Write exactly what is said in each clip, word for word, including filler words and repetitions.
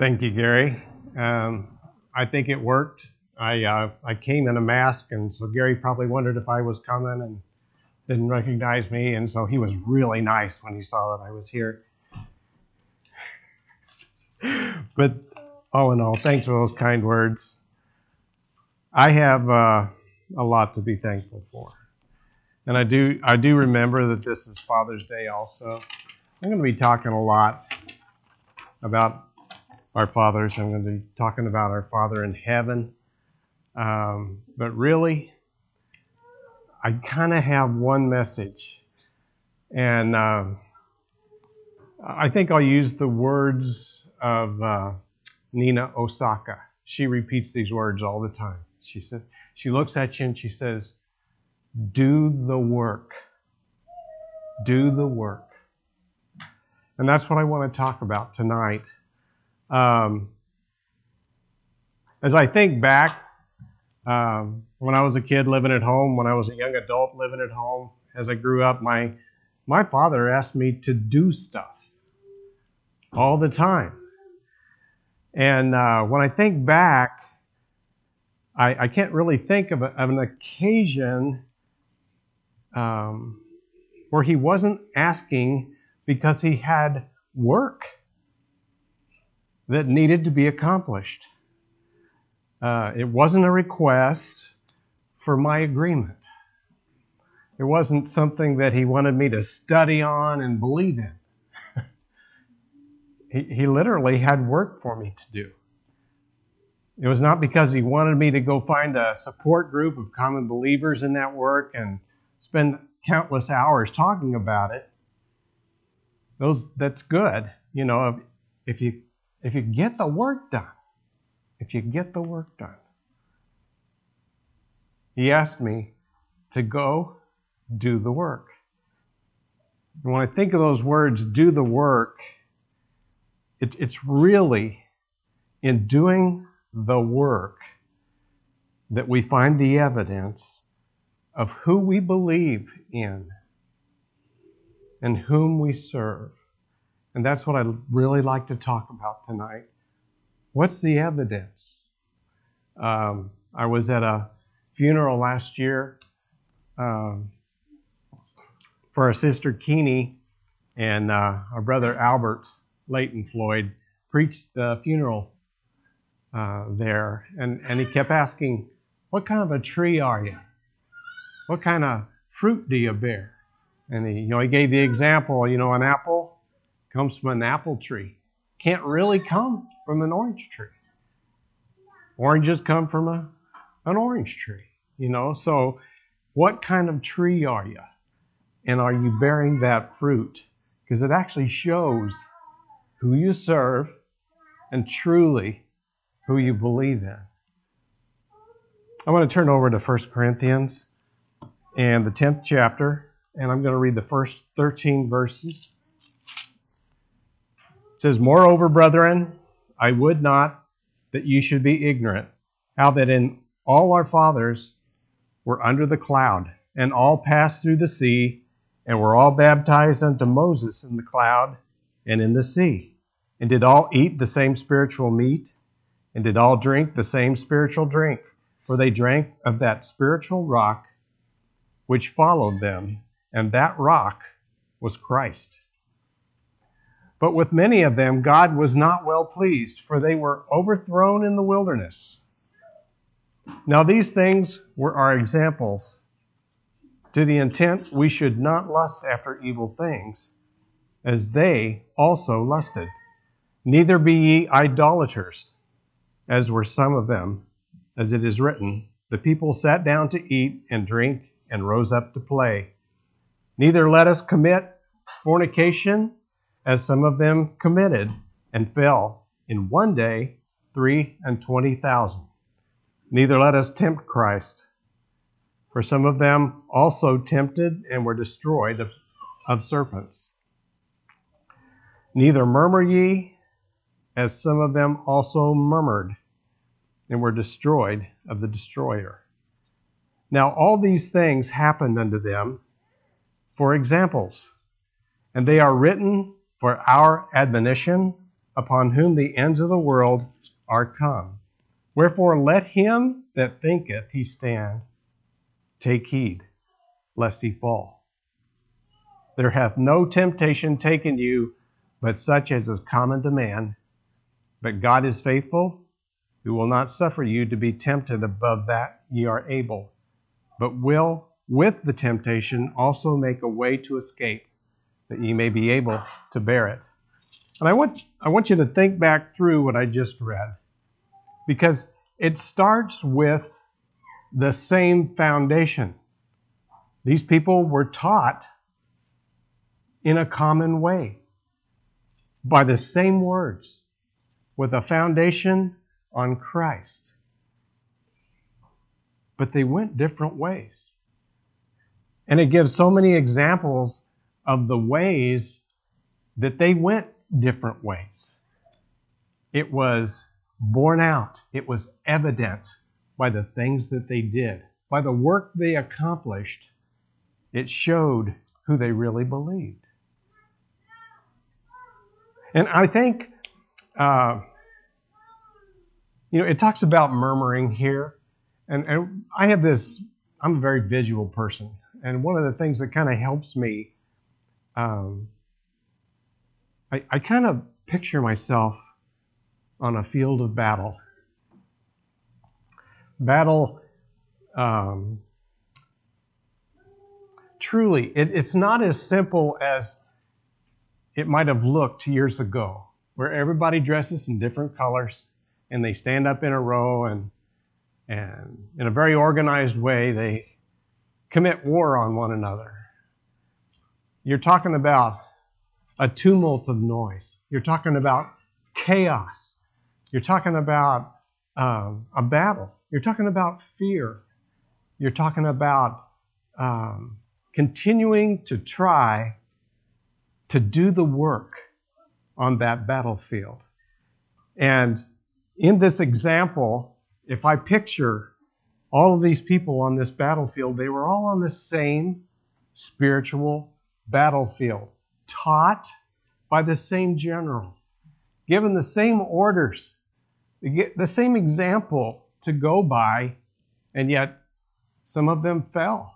Thank you, Gary. Um, I think it worked. I uh, I came in a mask, and so Gary probably wondered if I was coming and didn't recognize me, and so he was really nice when he saw that I was here. But all in all, thanks for those kind words. I have uh, a lot to be thankful for, and I do I do remember that this is Father's Day also. I'm going to be talking a lot about our fathers. I'm going to be talking about our Father in heaven. Um, but really, I kind of have one message. And uh, I think I'll use the words of uh, Nina Osaka. She repeats these words all the time. She says, she looks at you and she says, do the work. Do the work. And that's what I want to talk about tonight. Um, as I think back, um, when I was a kid living at home, when I was a young adult living at home, as I grew up, my my father asked me to do stuff all the time. And uh, when I think back, I, I can't really think of, a, of an occasion um, where he wasn't asking because he had work that needed to be accomplished. Uh, it wasn't a request for my agreement. It wasn't something that he wanted me to study on and believe in. he, he literally had work for me to do. It was not because he wanted me to go find a support group of common believers in that work and spend countless hours talking about it. Those that's good, you know, if, if you if you get the work done. If you get the work done. He asked me to go do the work. And when I think of those words, do the work, it, it's really in doing the work that we find the evidence of who we believe in and whom we serve. And that's what I'd really like to talk about tonight. What's the evidence? Um, I was at a funeral last year um, for our sister Keeney, and uh, our brother Albert Leighton Floyd preached the funeral uh, there, and, and he kept asking, what kind of a tree are you? What kind of fruit do you bear? And he, you know, he gave the example, you know, an apple comes from an apple tree. Can't really come from an orange tree. Oranges come from a, an orange tree, you know. So what kind of tree are you? And are you bearing that fruit? Because it actually shows who you serve and truly who you believe in. I want to turn over to First Corinthians and the tenth chapter, and I'm going to read the first thirteen verses. It says, moreover, brethren, I would not that you should be ignorant, how that in all our fathers were under the cloud, and all passed through the sea, and were all baptized unto Moses in the cloud and in the sea, and did all eat the same spiritual meat, and did all drink the same spiritual drink, for they drank of that spiritual rock which followed them, and that rock was Christ. But with many of them God was not well pleased, for they were overthrown in the wilderness. Now these things were our examples, to the intent we should not lust after evil things, as they also lusted. Neither be ye idolaters, as were some of them, as it is written, the people sat down to eat and drink and rose up to play. Neither let us commit fornication, as some of them committed, and fell in one day three and twenty thousand. Neither let us tempt Christ, for some of them also tempted and were destroyed of, of serpents. Neither murmur ye, as some of them also murmured, and were destroyed of the destroyer. Now all these things happened unto them for examples, and they are written for our admonition, upon whom the ends of the world are come. Wherefore let him that thinketh he stand take heed, lest he fall. There hath no temptation taken you, but such as is common to man. But God is faithful, who will not suffer you to be tempted above that ye are able, but will with the temptation also make a way to escape, that ye may be able to bear it. And I want, I want you to think back through what I just read, because it starts with the same foundation. These people were taught in a common way, by the same words, with a foundation on Christ. But they went different ways. And it gives so many examples of the ways that they went different ways. It was borne out. It was evident by the things that they did. By the work they accomplished, it showed who they really believed. And I think, uh, you know, it talks about murmuring here. And, and I have this, I'm a very visual person. And one of the things that kind of helps me, um, I, I kind of picture myself on a field of battle. Battle, um, truly, it, it's not as simple as it might have looked years ago, where everybody dresses in different colors and they stand up in a row and, and in a very organized way, they commit war on one another. You're talking about a tumult of noise. You're talking about chaos. You're talking about um, a battle. You're talking about fear. You're talking about um, continuing to try to do the work on that battlefield. And in this example, if I picture all of these people on this battlefield, they were all on the same spiritual battlefield, taught by the same general, given the same orders, the same example to go by, and yet some of them fell.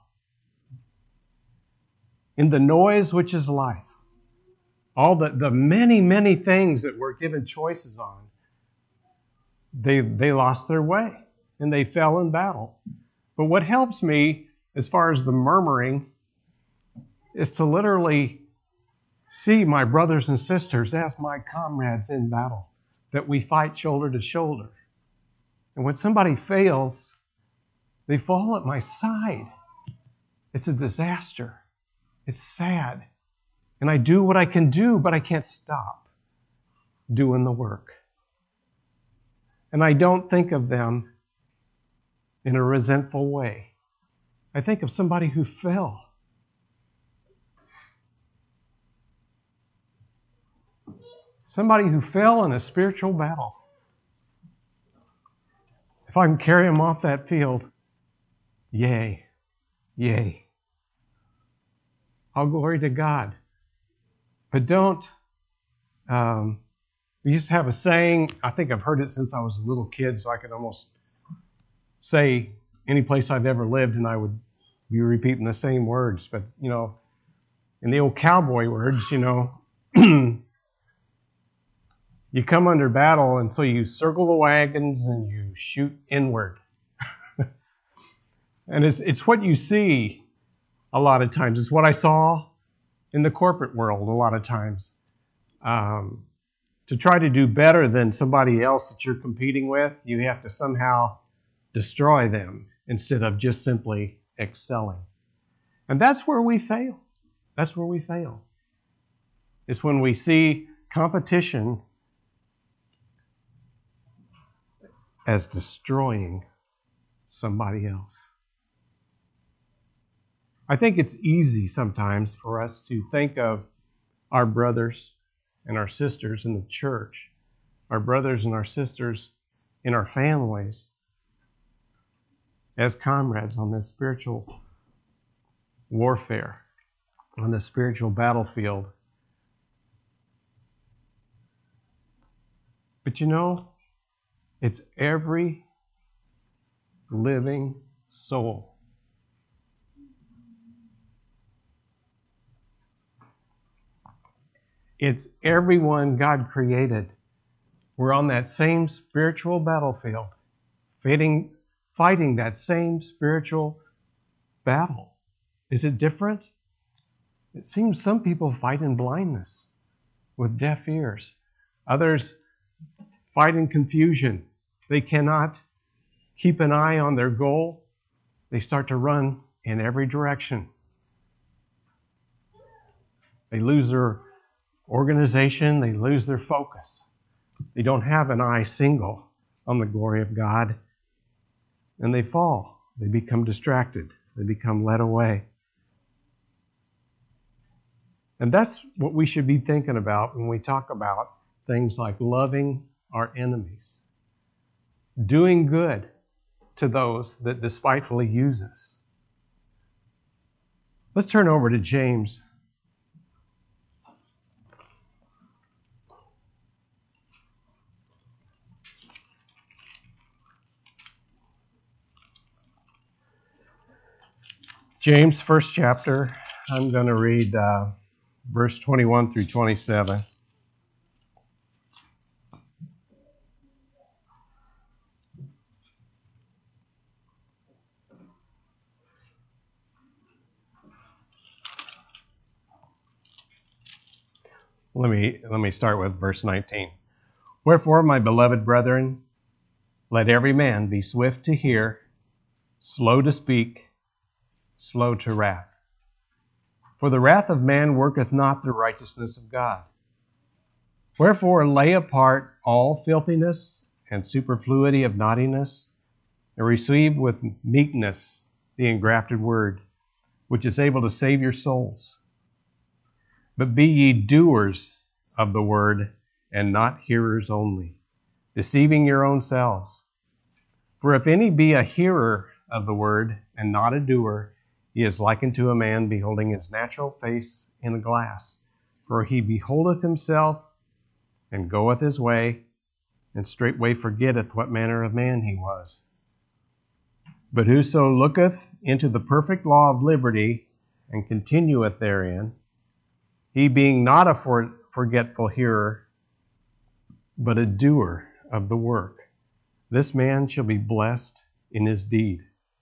In the noise which is life, all the, the many, many things that we're given choices on, they, they lost their way and they fell in battle. But what helps me as far as the murmuring is to literally see my brothers and sisters as my comrades in battle, that we fight shoulder to shoulder. And when somebody fails, they fall at my side. It's a disaster. It's sad. And I do what I can do, but I can't stop doing the work. And I don't think of them in a resentful way. I think of somebody who fell. Somebody who fell in a spiritual battle. If I can carry them off that field, yay, yay. All glory to God. But don't, um, we used to have a saying, I think I've heard it since I was a little kid, so I could almost say any place I've ever lived and I would be repeating the same words. But, you know, in the old cowboy words, you know, you come under battle, and so you circle the wagons and you shoot inward. And it's it's what you see a lot of times. It's what I saw in the corporate world a lot of times. Um, to try to do better than somebody else that you're competing with, you have to somehow destroy them instead of just simply excelling. And that's where we fail. That's where we fail. It's when we see competition as destroying somebody else. I think it's easy sometimes for us to think of our brothers and our sisters in the church, our brothers and our sisters in our families, as comrades on this spiritual warfare, on the spiritual battlefield. But you know, it's every living soul. It's everyone God created. We're on that same spiritual battlefield, fighting, fighting that same spiritual battle. Is it different? It seems some people fight in blindness with deaf ears. Others fight in confusion. They cannot keep an eye on their goal. They start to run in every direction. They lose their organization. They lose their focus. They don't have an eye single on the glory of God. And they fall. They become distracted. They become led away. And that's what we should be thinking about when we talk about things like loving our enemies, doing good to those that despitefully use us. Let's turn over to James. James, first chapter. I'm going to read uh, verse twenty-one through twenty-seven. Let me, let me start with verse nineteen. Wherefore, my beloved brethren, let every man be swift to hear, slow to speak, slow to wrath. For the wrath of man worketh not the righteousness of God. Wherefore lay apart all filthiness and superfluity of naughtiness, and receive with meekness the engrafted word, which is able to save your souls. But be ye doers of the word, and not hearers only, deceiving your own selves. For if any be a hearer of the word, and not a doer, he is likened to a man beholding his natural face in a glass. For he beholdeth himself, and goeth his way, and straightway forgetteth what manner of man he was. But whoso looketh into the perfect law of liberty, and continueth therein, he being not a for- forgetful hearer, but a doer of the work, this man shall be blessed in his deed.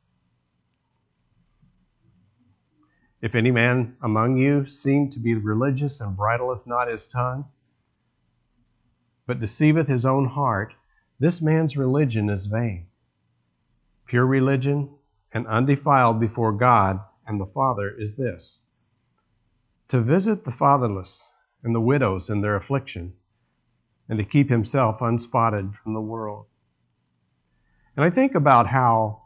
If any man among you seem to be religious and bridleth not his tongue, but deceiveth his own heart, this man's religion is vain. Pure religion and undefiled before God and the Father is this: to visit the fatherless and the widows in their affliction, and to keep himself unspotted from the world. And I think about how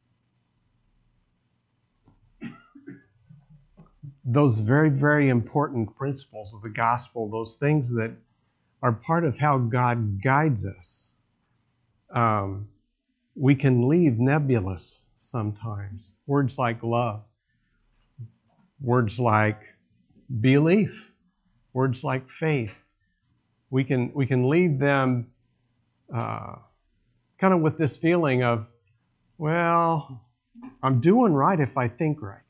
those very, very important principles of the gospel, those things that are part of how God guides us, um, we can leave nebulous sometimes. Words like love, words like belief, words like faith. We can we can leave them uh, kind of with this feeling of, well, I'm doing right if I think right.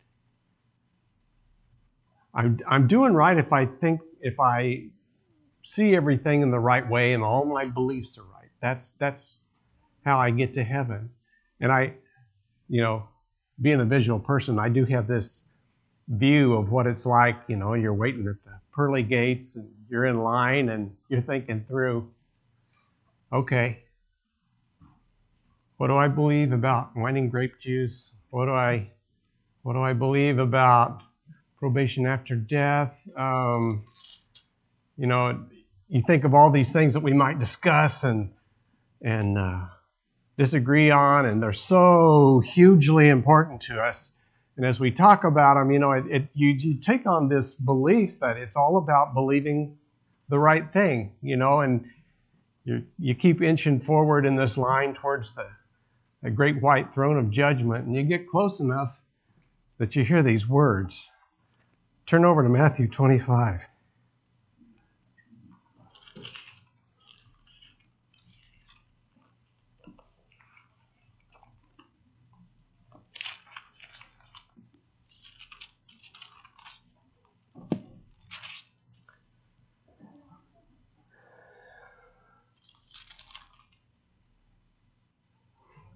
I'm I'm doing right if I think if I see everything in the right way and all my beliefs are right. That's that's how I get to heaven. And I, you know, being a visual person, I do have this view of what it's like. You know, you're waiting at the pearly gates and you're in line and you're thinking through, okay, what do I believe about wine and grape juice? What do I, what do I believe about probation after death? Um, you know, you think of all these things that we might discuss and and uh, disagree on, and they're so hugely important to us. And as we talk about them, you know, it, it you, you take on this belief that it's all about believing the right thing, you know, and you you keep inching forward in this line towards the, the great white throne of judgment, and you get close enough that you hear these words. Turn over to Matthew twenty-five.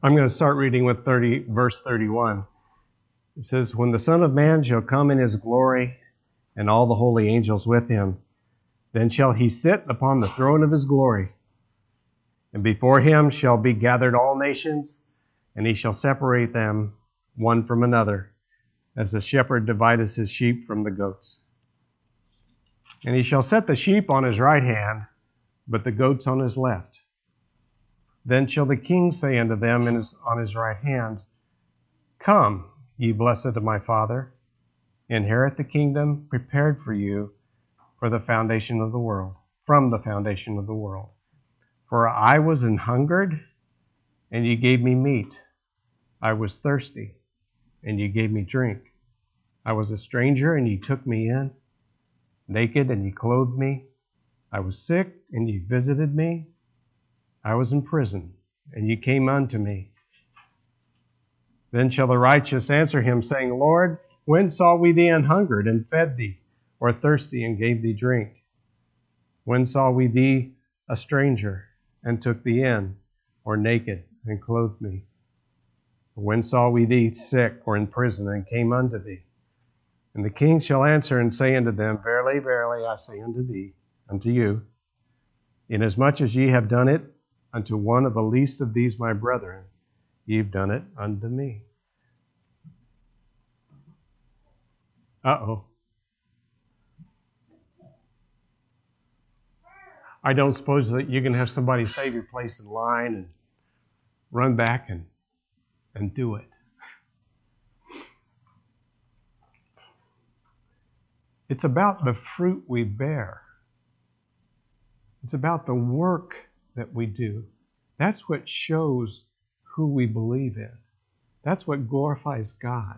I'm going to start reading with thirty, verse thirty-one. It says, "When the Son of Man shall come in his glory, and all the holy angels with him, then shall he sit upon the throne of his glory. And before him shall be gathered all nations, and he shall separate them one from another, as the shepherd divideth his sheep from the goats. And he shall set the sheep on his right hand, but the goats on his left. Then shall the king say unto them in his, on his right hand, Come, ye blessed of my Father, inherit the kingdom prepared for you for the foundation of the world, from the foundation of the world. For I was an hungered, and ye gave me meat. I was thirsty, and ye gave me drink. I was a stranger, and ye took me in. Naked, and ye clothed me. I was sick, and ye visited me. I was in prison, and ye came unto me. Then shall the righteous answer him, saying, Lord, when saw we thee an hungered, and fed thee, or thirsty, and gave thee drink? When saw we thee a stranger, and took thee in, or naked, and clothed thee? When saw we thee sick, or in prison, and came unto thee? And the king shall answer and say unto them, Verily, verily, I say unto thee, unto you, inasmuch as ye have done it unto one of the least of these my brethren, ye have done it unto me. Uh-oh. I don't suppose that you can have somebody save your place in line and run back and, and do it. It's about the fruit we bear. It's about the work that we do. That's what shows who we believe in. That's what glorifies God.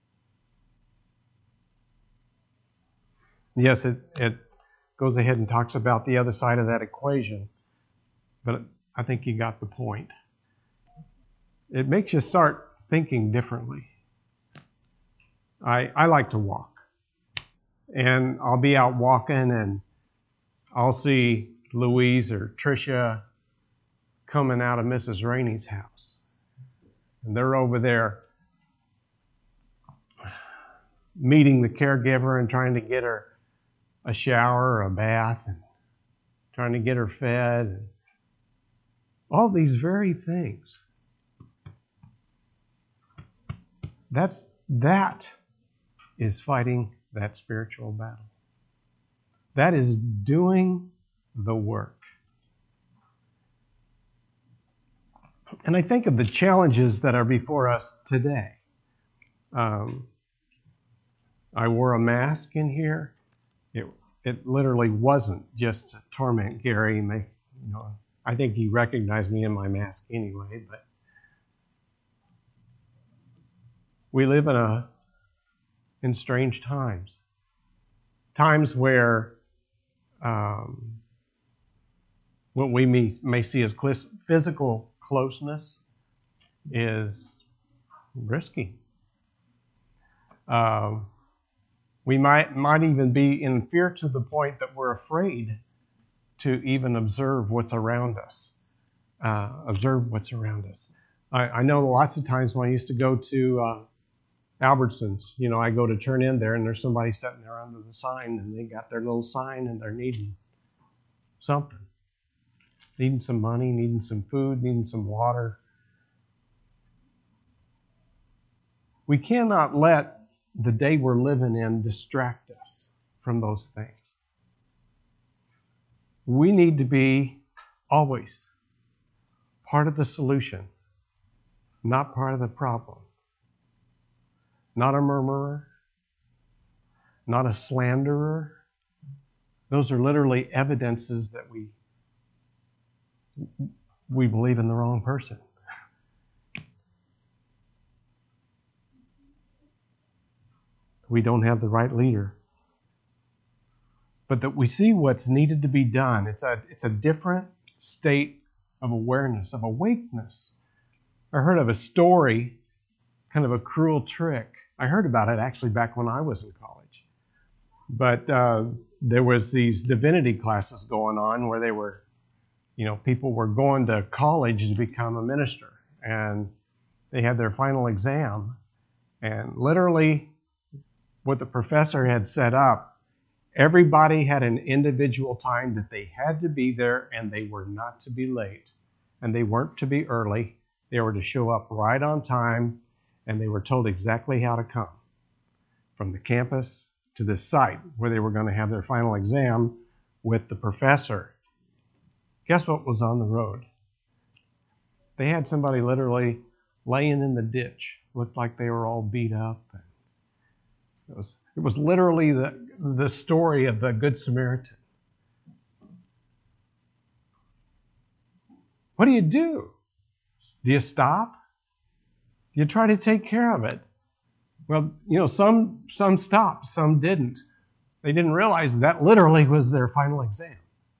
Yes, it, it goes ahead and talks about the other side of that equation, but I think you got the point. It makes you start thinking differently. I, I like to walk. And I'll be out walking and I'll see Louise or Tricia coming out of Missus Rainey's house. And they're over there meeting the caregiver and trying to get her a shower or a bath and trying to get her fed. And all these very things. That's, that is fighting that spiritual battle. That is doing the work. And I think of the challenges that are before us today. Um, I wore a mask in here. It, it literally wasn't just to torment Gary. May, you know, I think he recognized me in my mask anyway. But we live in a in strange times. Times where um, what we may, may see as cl- physical closeness is risky. Um, we might, might even be in fear to the point that we're afraid to even observe what's around us. Uh, observe what's around us. I, I know lots of times when I used to go to uh, Albertsons, you know, I go to turn in there and there's somebody sitting there under the sign and they got their little sign and they're needing something. Needing some money, needing some food, needing some water. We cannot let the day we're living in distract us from those things. We need to be always part of the solution, not part of the problem. Not a murmurer, not a slanderer. Those are literally evidences that we we believe in the wrong person. We don't have the right leader. But that we see what's needed to be done. It's a, it's a different state of awareness, of awakeness. I heard of a story, kind of a cruel trick. I heard about it actually back when I was in college. But uh, there was these divinity classes going on where they were, you know, people were going to college to become a minister. and they had their final exam. And literally, what the professor had set up, everybody had an individual time that they had to be there, and they were not to be late, and they weren't to be early. They were to show up right on time, and they were told exactly how to come from the campus to this site where they were going to have their final exam with the professor. Guess what was on the road? They had somebody literally laying in the ditch. Looked like they were all beat up. It was, it was literally the, the story of the Good Samaritan. What do you do? Do you stop? Do you try to take care of it? Well, you know, some some stopped, some didn't. They didn't realize that literally was their final exam.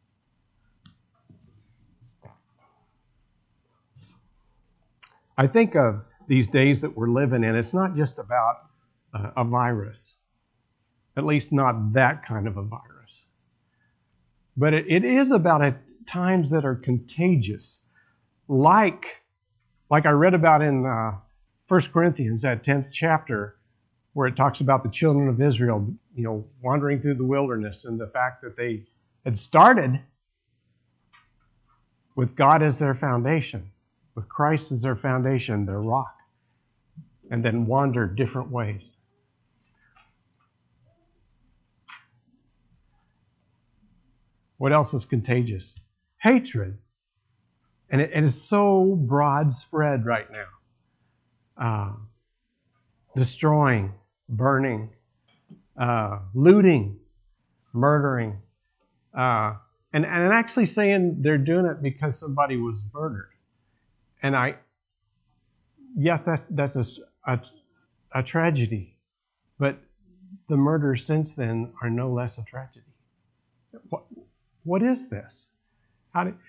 I think of these days that we're living in, it's not just about uh, a virus, at least not that kind of a virus. But it, it is about at times that are contagious, like, like I read about in uh, First Corinthians, that tenth chapter, where it talks about the children of Israel, you know, wandering through the wilderness, and the fact that they had started with God as their foundation, with Christ as their foundation, their rock, and then wandered different ways. What else is contagious? Hatred. And it, it is so broad spread right now. Uh, destroying, burning, uh, looting, murdering, uh, and, and actually saying they're doing it because somebody was murdered. And I, yes, that, that's a, a, a tragedy, but the murders since then are no less a tragedy. What, what is this? How do,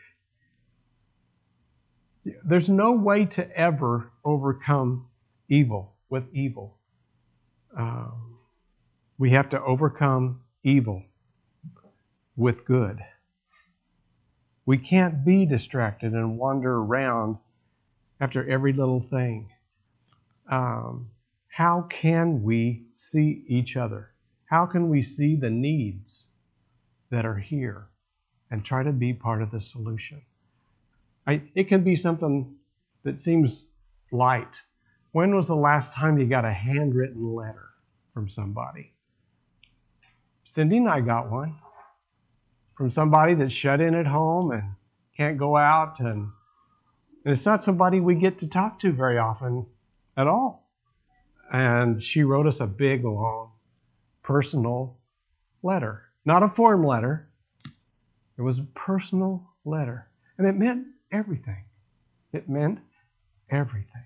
there's no way to ever overcome evil with evil. Um, we have to overcome evil with good. We can't be distracted and wander around after every little thing. Um, how can we see each other? How can we see the needs that are here and try to be part of the solution? I, it can be something that seems light. When was the last time you got a handwritten letter from somebody? Cindy and I got one from somebody that's shut in at home and can't go out, and, and it's not somebody we get to talk to very often at all. And she wrote us a big, long, personal letter. Not a form letter. It was a personal letter. And it meant everything. It meant everything.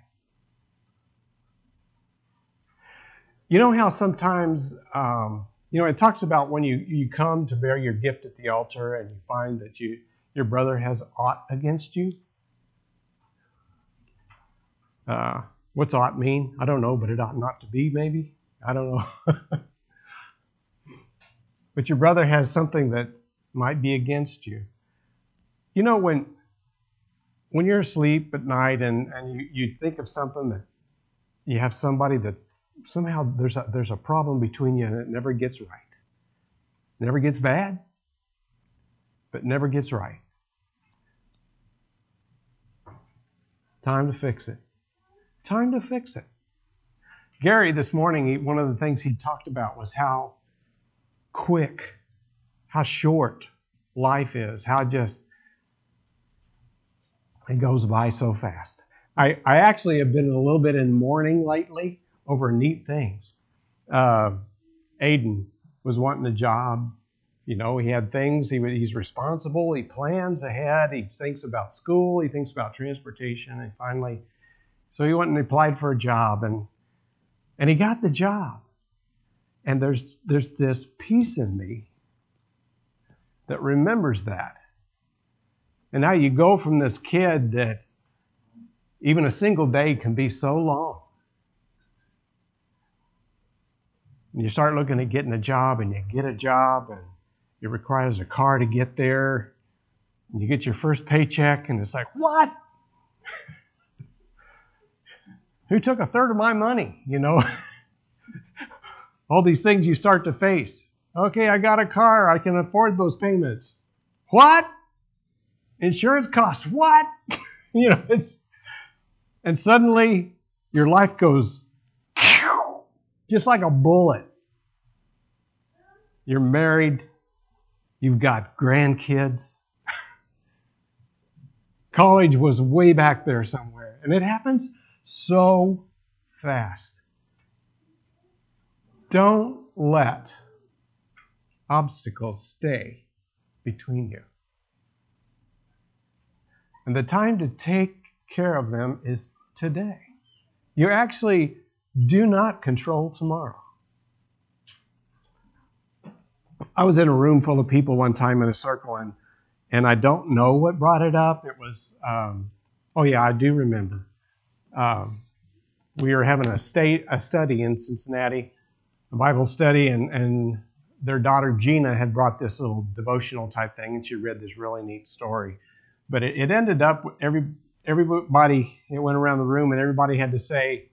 You know how sometimes, um, you know, it talks about when you, you come to bear your gift at the altar and you find that you your brother has aught against you? Uh, what's ought mean? I don't know, but it ought not to be, maybe. I don't know. But your brother has something that might be against you. You know, when when you're asleep at night and, and you, you think of something that you have somebody that somehow there's a, there's a problem between you and it never gets right. Never gets bad, but never gets right. Time to fix it. Time to fix it. Gary, this morning, he, one of the things he talked about was how quick, how short life is, how just it goes by so fast. I, I actually have been a little bit in mourning lately over neat things. Uh, Aiden was wanting a job. You know, he had things, he, he's responsible, he plans ahead, he thinks about school, he thinks about transportation, and finally, so he went and applied for a job, and and he got the job. And there's there's this piece in me that remembers that. And now you go from this kid that even a single day can be so long. And you start looking at getting a job, and you get a job, and it requires a car to get there. And you get your first paycheck, and it's like, what? Who took a third of my money? You know, all these things you start to face. Okay, I got a car. I can afford those payments. What? Insurance costs what? You know, it's, and suddenly your life goes just like a bullet. You're married. You've got grandkids. College was way back there somewhere. And it happens so fast. Don't let obstacles stay between you. And the time to take care of them is today. You actually do not control tomorrow. I was in a room full of people one time in a circle, and, and I don't know what brought it up. It was, um, oh yeah, I do remember. Um, we were having a, state, a study in Cincinnati, a Bible study, and, and their daughter Gina had brought this little devotional type thing, and she read this really neat story. But it, it ended up, every everybody, it went around the room, and everybody had to say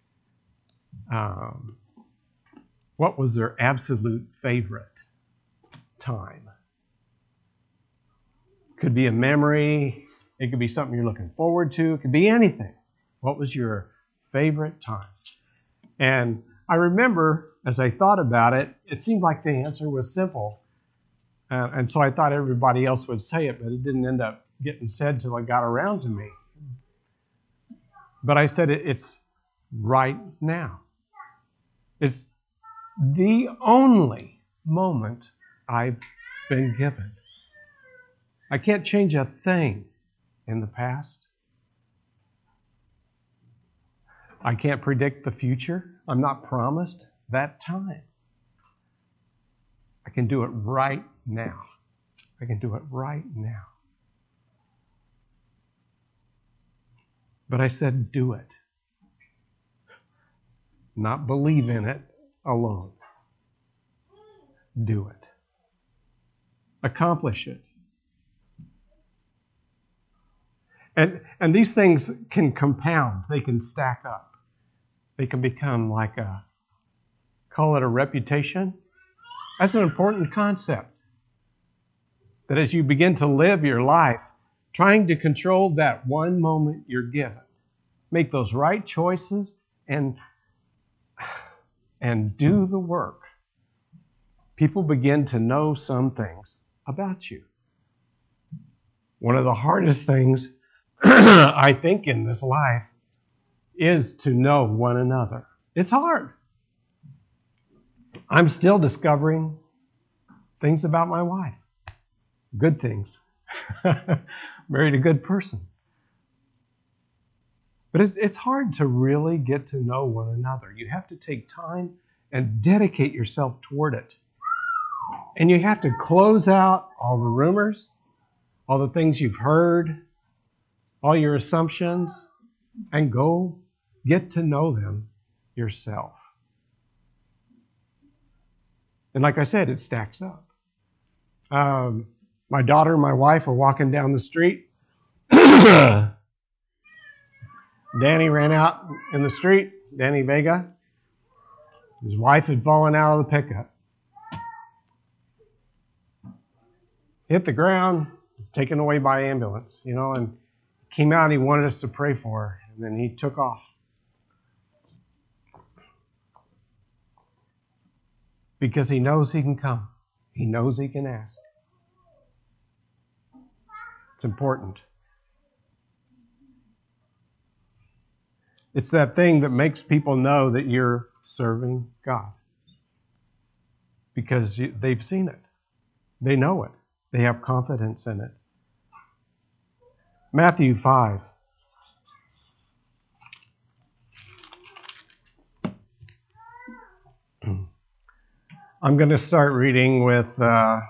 um, what was their absolute favorite time. Could be a memory. It could be something you're looking forward to. It could be anything. What was your favorite time? And I remember, as I thought about it, it seemed like the answer was simple. Uh, and so I thought everybody else would say it, but it didn't end up getting said till it got around to me. But I said it, it's right now. It's the only moment I've been given. I can't change a thing in the past. I can't predict the future. I'm not promised that time. I can do it right now. I can do it right now. But I said, do it. Not believe in it alone. Do it. Accomplish it. And, and these things can compound. They can stack up. They can become like a, call it a reputation. That's an important concept. That as you begin to live your life, trying to control that one moment you're given, make those right choices and, and do the work, people begin to know some things about you. One of the hardest things I think in this life is to know one another. It's hard. I'm still discovering things about my wife. Good things. Married a good person. But it's, it's hard to really get to know one another. You have to take time and dedicate yourself toward it. And you have to close out all the rumors, all the things you've heard, all your assumptions, and go get to know them yourself. And like I said, it stacks up. Um, my daughter and my wife are walking down the street. Danny ran out in the street, Danny Vega. His wife had fallen out of the pickup. Hit the ground, taken away by ambulance, you know, and came out and he wanted us to pray for her. And then he took off. Because he knows he can come. He knows he can ask. It's important. It's that thing that makes people know that you're serving God. Because you, they've seen it. They know it. They have confidence in it. Matthew five. I'm going to start reading with, uh,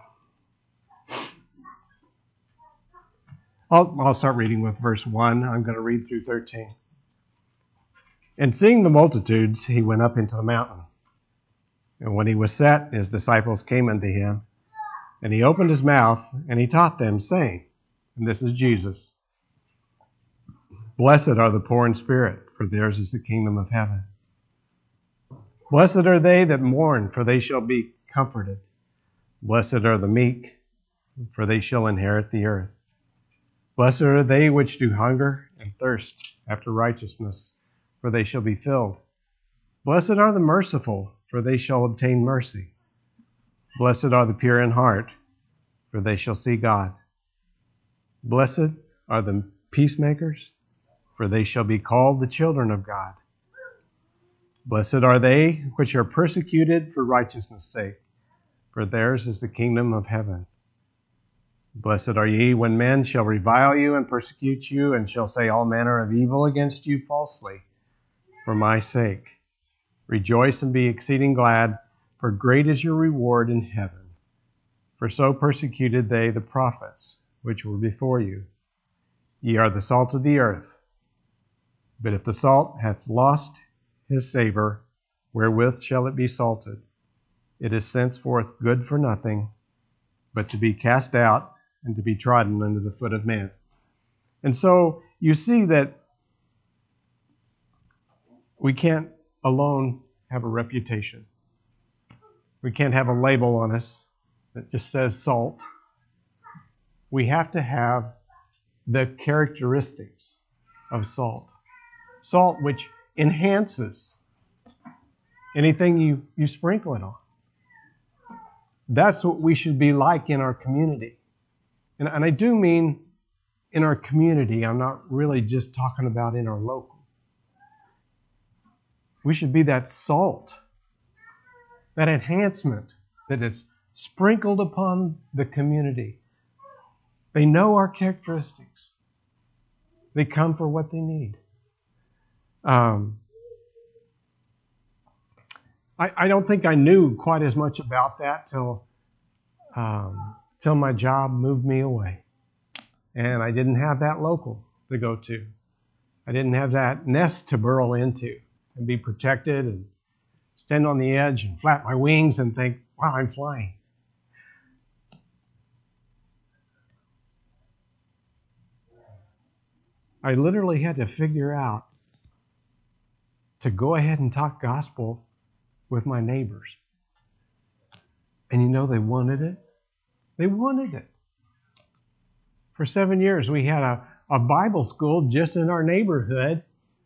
I'll, I'll start reading with verse one. I'm going to read through thirteen. And seeing the multitudes, he went up into the mountain. And when he was set, his disciples came unto him. And he opened his mouth, and he taught them, saying, and this is Jesus, Blessed are the poor in spirit, for theirs is the kingdom of heaven. Blessed are they that mourn, for they shall be comforted. Blessed are the meek, for they shall inherit the earth. Blessed are they which do hunger and thirst after righteousness, for they shall be filled. Blessed are the merciful, for they shall obtain mercy. Blessed are the pure in heart, for they shall see God. Blessed are the peacemakers, for they shall be called the children of God. Blessed are they which are persecuted for righteousness' sake, for theirs is the kingdom of heaven. Blessed are ye when men shall revile you and persecute you, and shall say all manner of evil against you falsely, for my sake. Rejoice and be exceeding glad, for great is your reward in heaven. For so persecuted they the prophets which were before you. Ye are the salt of the earth. But if the salt hath lost his savor, wherewith shall it be salted? It is henceforth good for nothing, but to be cast out and to be trodden under the foot of man. And so you see that we can't alone have a reputation. We can't have a label on us that just says salt. We have to have the characteristics of salt. Salt which enhances anything you, you sprinkle it on. That's what we should be like in our community. And, and I do mean in our community. I'm not really just talking about in our local. We should be that salt, that enhancement that is sprinkled upon the community. They know our characteristics. They come for what they need. Um, I, I don't think I knew quite as much about that till, um, till my job moved me away. And I didn't have that local to go to. I didn't have that nest to burrow into and be protected and stand on the edge and flap my wings and think, wow, I'm flying. I literally had to figure out to go ahead and talk gospel with my neighbors. And you know, they wanted it. They wanted it. For seven years, we had a, a Bible school just in our neighborhood.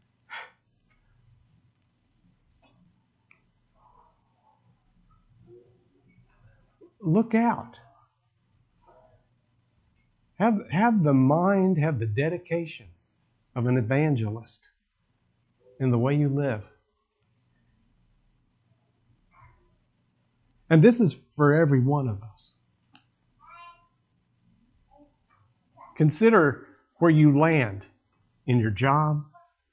Look out. Have, have the mind, have the dedication of an evangelist in the way you live. And this is for every one of us. Consider where you land in your job,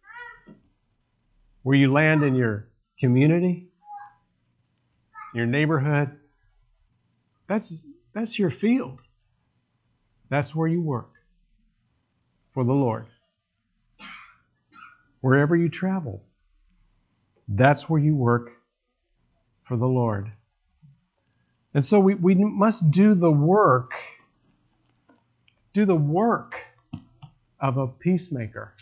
where you land in your community, your neighborhood. That's, that's your field. That's where you work for the Lord. Wherever you travel, that's where you work for the Lord. And so we, we must do the work, do the work of a peacemaker.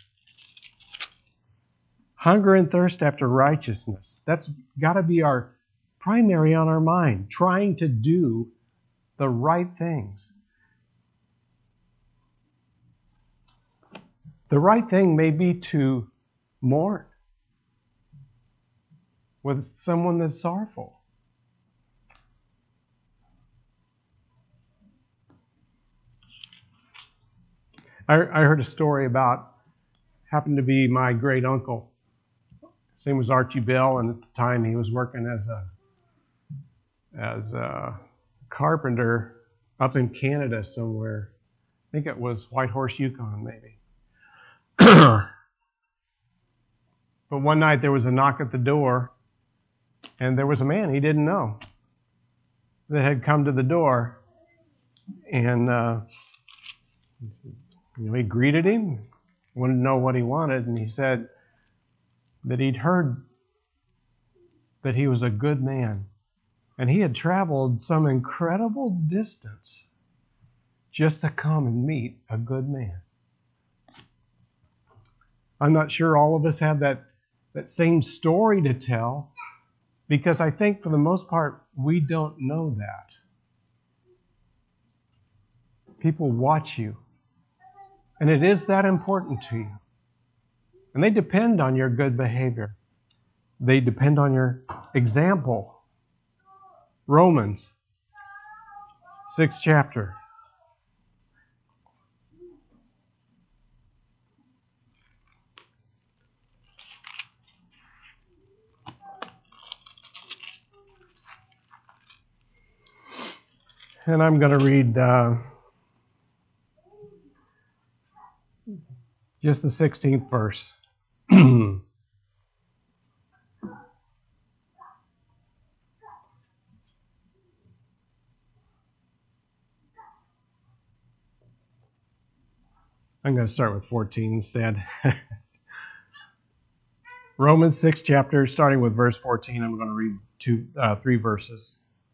Hunger and thirst after righteousness. That's got to be our primary on our mind, trying to do the right things. The right thing may be to mourn with someone that's sorrowful. I, I heard a story about, happened to be my great uncle. His name was Archie Bell, and at the time he was working as a as a carpenter up in Canada somewhere. I think it was Whitehorse, Yukon, maybe. But one night there was a knock at the door, and there was a man he didn't know that had come to the door, and uh, you know, he greeted him, wanted to know what he wanted, and he said that he'd heard that he was a good man, and he had traveled some incredible distance just to come and meet a good man. I'm not sure all of us have that, that same story to tell, because I think for the most part, we don't know that. People watch you, and it is that important to you. And they depend on your good behavior. They depend on your example. Romans, sixth chapter. And I'm going to read uh, just the sixteenth verse. I'm going to start with fourteen instead. Romans sixth chapter, starting with verse fourteen. I'm going to read two, uh, three verses.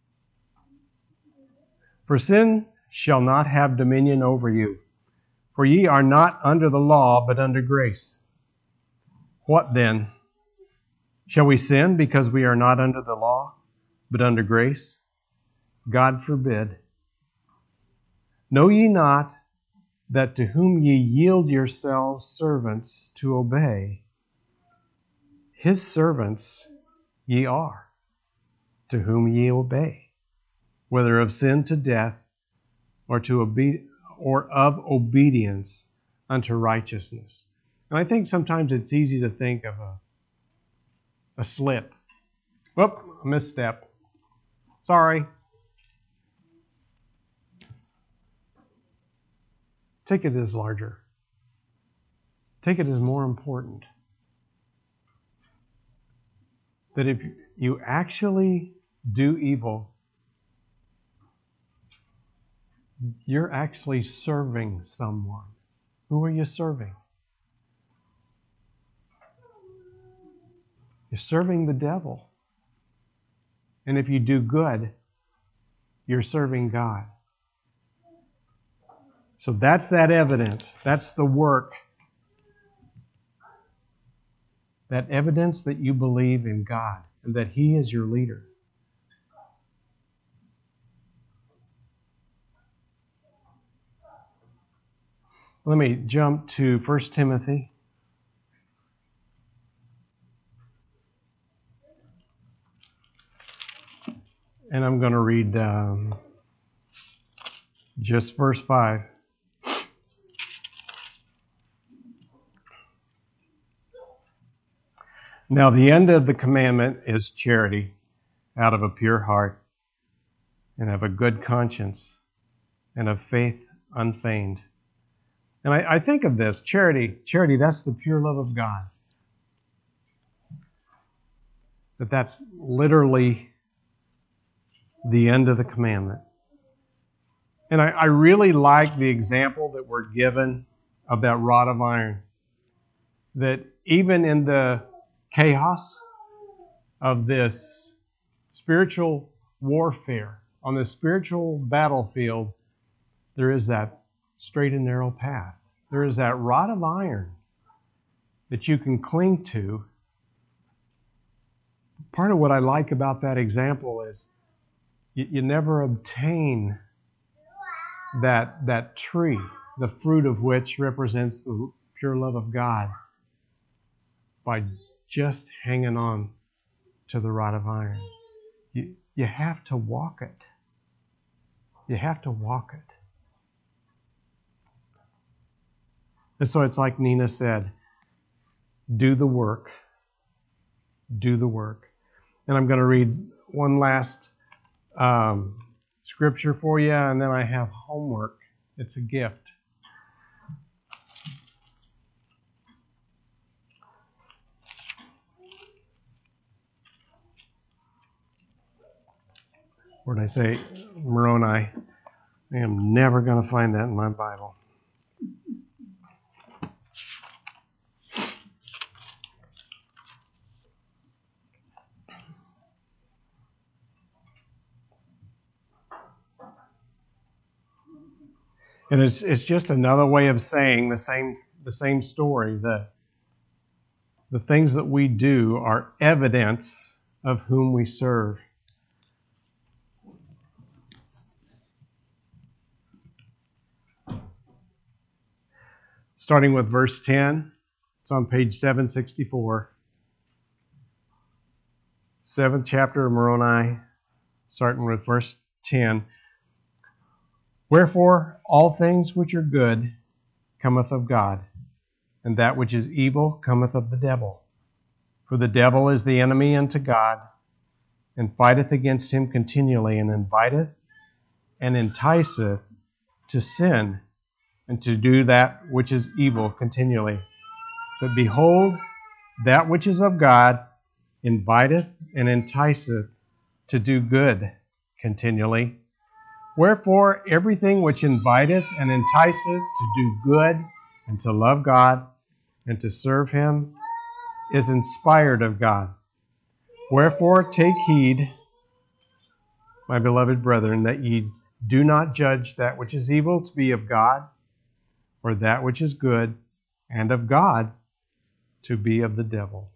For sin shall not have dominion over you, for ye are not under the law, but under grace. What then? Shall we sin because we are not under the law, but under grace? God forbid. Know ye not that to whom ye yield yourselves servants to obey, his servants ye are, to whom ye obey, whether of sin to death, or to obe- or of obedience unto righteousness. And I think sometimes it's easy to think of a, a slip. Whoop, a misstep. Sorry. Take it as larger. Take it as more important. That if you actually do evil, you're actually serving someone. Who are you serving? You're serving the devil. And if you do good, you're serving God. So that's that evidence. That's the work. That evidence that you believe in God and that He is your leader. Let me jump to First Timothy. And I'm going to read um, just verse five. Now the end of the commandment is charity, out of a pure heart, and of a good conscience, and of faith unfeigned. And I, I think of this, charity, charity, that's the pure love of God. That that's literally the end of the commandment. And I, I really like the example that we're given of that rod of iron. That even in the chaos of this spiritual warfare, on the spiritual battlefield, there is that straight and narrow path. There is that rod of iron that you can cling to. Part of what I like about that example is you, you never obtain that, that tree, the fruit of which represents the pure love of God, by just hanging on to the rod of iron. You, you have to walk it. You have to walk it. And so it's like Nina said, do the work. Do the work. And I'm going to read one last um, scripture for you, and then I have homework. It's a gift. Where did I say Moroni? I am never going to find that in my Bible. And it's it's just another way of saying the same the same story. The the things that we do are evidence of whom we serve. Starting with verse ten, it's on page seven sixty-four. Seventh chapter of Moroni, starting with verse ten. Wherefore, all things which are good cometh of God, and that which is evil cometh of the devil. For the devil is the enemy unto God, and fighteth against him continually, and inviteth and enticeth to sin, and to do that which is evil continually. But behold, that which is of God inviteth and enticeth to do good continually. Wherefore, everything which inviteth and enticeth to do good and to love God and to serve him is inspired of God. Wherefore, take heed, my beloved brethren, that ye do not judge that which is evil to be of God, or that which is good and of God to be of the devil.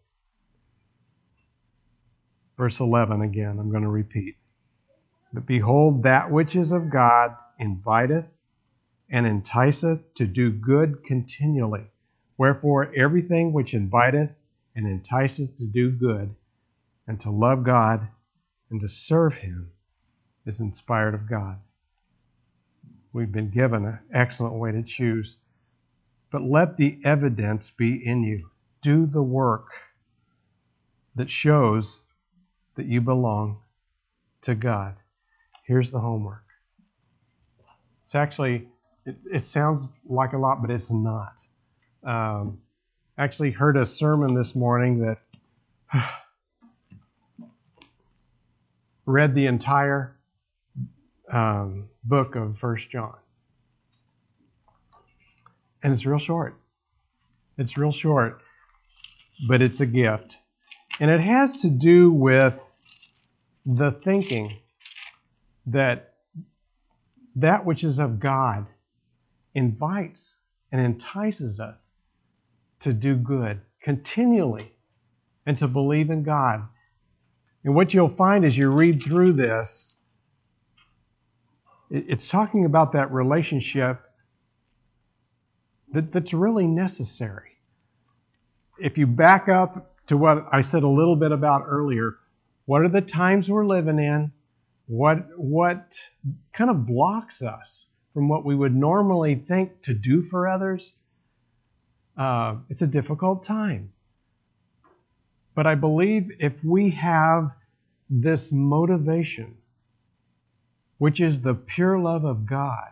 Verse eleven again, I'm going to repeat. But behold, that which is of God inviteth and enticeth to do good continually. Wherefore, everything which inviteth and enticeth to do good and to love God and to serve him is inspired of God. We've been given an excellent way to choose. But let the evidence be in you. Do the work that shows that you belong to God. Here's the homework. It's actually, it, it sounds like a lot, but it's not. Um, actually heard a sermon this morning that read the entire um, book of First John. And it's real short. It's real short, but it's a gift. And it has to do with the thinking that that which is of God invites and entices us to do good continually and to believe in God. And what you'll find as you read through this, it's talking about that relationship that, that's really necessary. If you back up to what I said a little bit about earlier, what are the times we're living in? What, what kind of blocks us from what we would normally think to do for others? Uh, it's a difficult time. But I believe if we have this motivation, which is the pure love of God,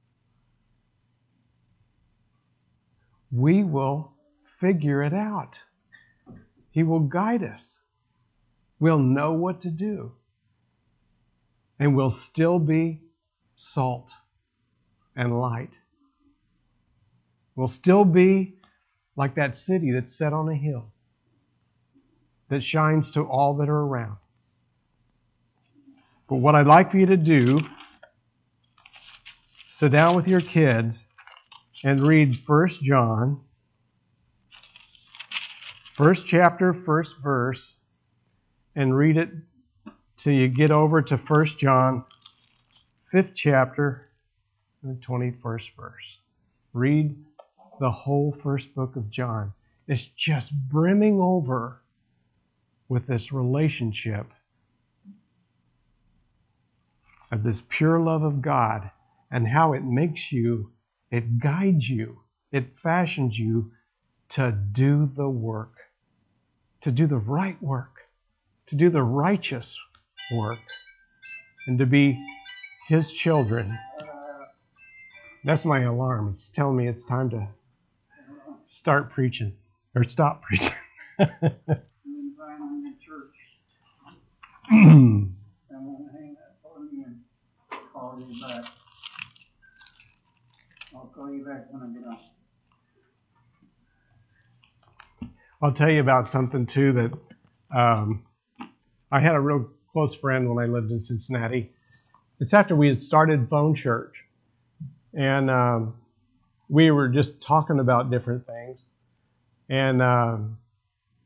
we will figure it out. He will guide us. We'll know what to do. And we'll still be salt and light. We'll still be like that city that's set on a hill that shines to all that are around. But what I'd like for you to do, sit down with your kids and read First John, first chapter, first verse, and read it till you get over to First John, fifth chapter, and the twenty-first verse. Read the whole first book of John. It's just brimming over with this relationship of this pure love of God and how it makes you, it guides you, it fashions you to do the work, to do the right work, to do the righteous work, and to be His children. That's my alarm. It's telling me it's time to start preaching, or stop preaching. Call you back. I'll call you back when I get off. I'll tell you about something too that um, I had a real close friend when I lived in Cincinnati. It's after we had started Phone Church, and um, we were just talking about different things. And um,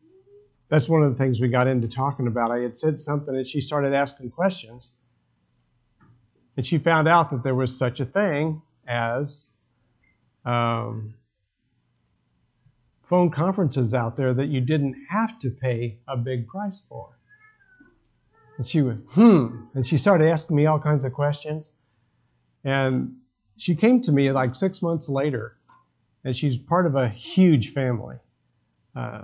that's one of the things we got into talking about. I had said something and she started asking questions. And she found out that there was such a thing as um, phone conferences out there that you didn't have to pay a big price for. And she went, hmm. And she started asking me all kinds of questions. And she came to me like six months later, and she's part of a huge family. Uh,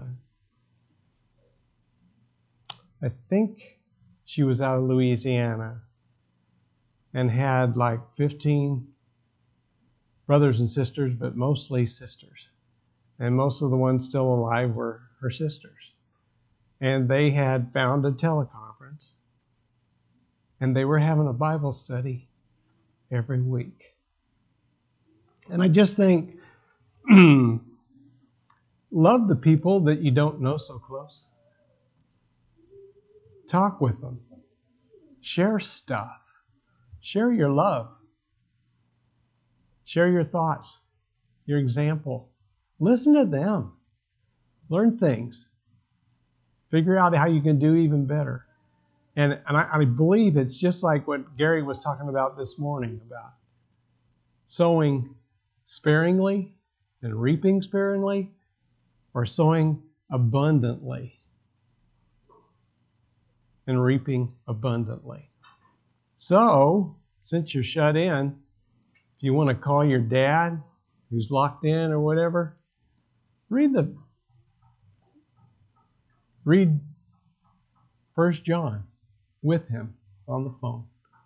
I think she was out of Louisiana and had like fifteen brothers and sisters, but mostly sisters. And most of the ones still alive were her sisters. And they had found a teleconference, and they were having a Bible study every week. And I just think, love the people that you don't know so close. Talk with them. Share stuff. Share your love. Share your thoughts, your example. Listen to them. Learn things. Figure out how you can do even better. And, and I, I believe it's just like what Gary was talking about this morning about sowing sparingly and reaping sparingly, or sowing abundantly and reaping abundantly. So, since you're shut in, if you want to call your dad who's locked in or whatever, read the read First John with him on the phone.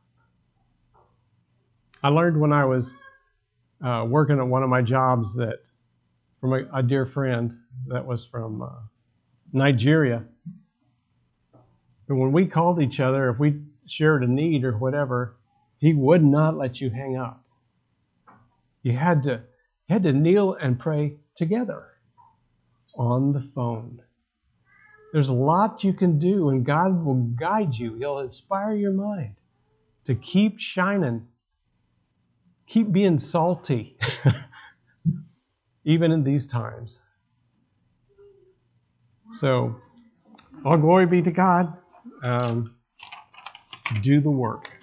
I learned when I was uh, working at one of my jobs that from a, a dear friend that was from uh, Nigeria. And when we called each other, if we shared a need or whatever, he would not let you hang up. You had to, you had to kneel and pray together on the phone. There's a lot you can do, and God will guide you. He'll inspire your mind to keep shining, keep being salty, even in these times. So, all glory be to God. Um, do the work.